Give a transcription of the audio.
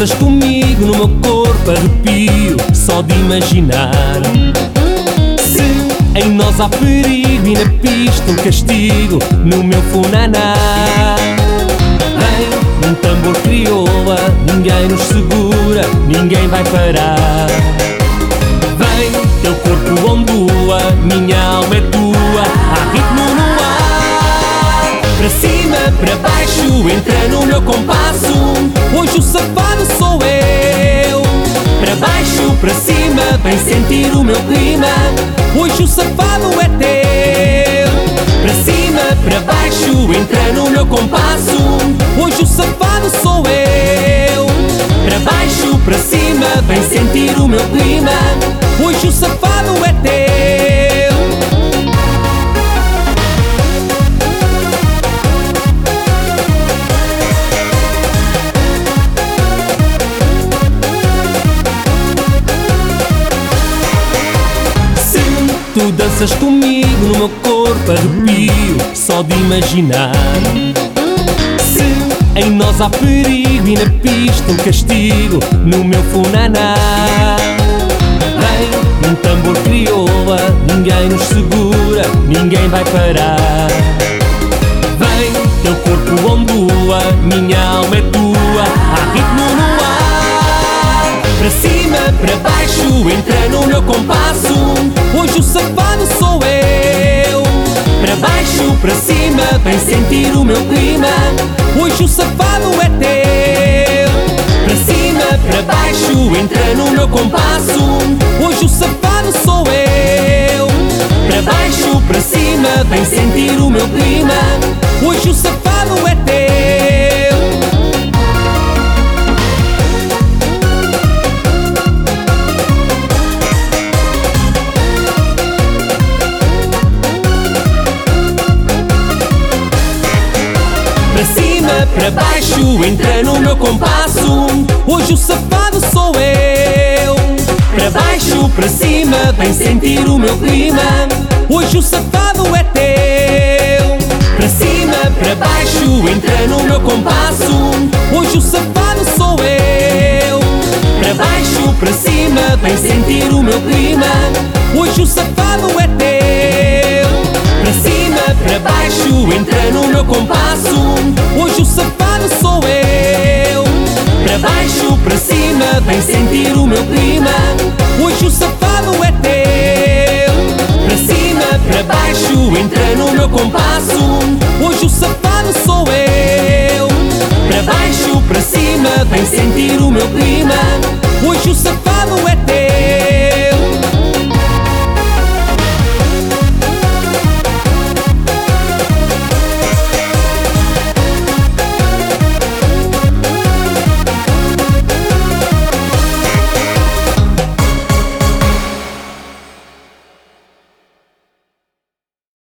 danças comigo, no meu corpo arrepio só de imaginar. Se em nós há perigo e na pista um castigo, no meu funaná. Vem num tambor crioula, ninguém nos segura, ninguém vai parar. Vem, teu corpo ondula, minha alma é tua, há ritmo no ar. Para cima, para baixo, entra no meu compasso, hoje o safado sou eu. Para baixo, para cima, vem sentir o meu clima, hoje o safado é teu. Para cima, para baixo, entra no meu compasso, hoje o safado sou eu. Para baixo, para cima, vem sentir o meu clima, hoje o safado é teu. Se tu danças comigo, no meu corpo arrepio só de imaginar. Se em nós há perigo e na pista um castigo, no meu funaná. Vem num tambor crioula, ninguém nos segura, ninguém vai parar. Vem, teu corpo ondula, minha alma é tua, há ritmo no ar. Para cima, para baixo, entra no meu compasso, hoje o safado sou eu. Para baixo, para cima, vem sentir o meu clima, hoje o safado é teu. Para cima, para baixo, entra no meu compasso, hoje o safado sou eu. Para baixo, para cima, vem sentir o meu clima, hoje o safado é teu. Para cima, para baixo, entra no meu compasso, hoje o safado sou eu. Para baixo, para cima, vem sentir o meu clima, hoje o safado é teu. Para cima, para baixo, entra no meu compasso, hoje o safado sou eu. Para baixo, para cima, vem sentir o meu clima, hoje o safado é teu. Para cima, para baixo, entra no meu compasso, hoje o safado sou eu. Para baixo, para cima, vem sentir o meu clima, hoje o safado é teu. Para cima, para baixo, entra no meu compasso, hoje o safado sou eu. Para baixo, para cima, vem sentir o meu clima, hoje o safado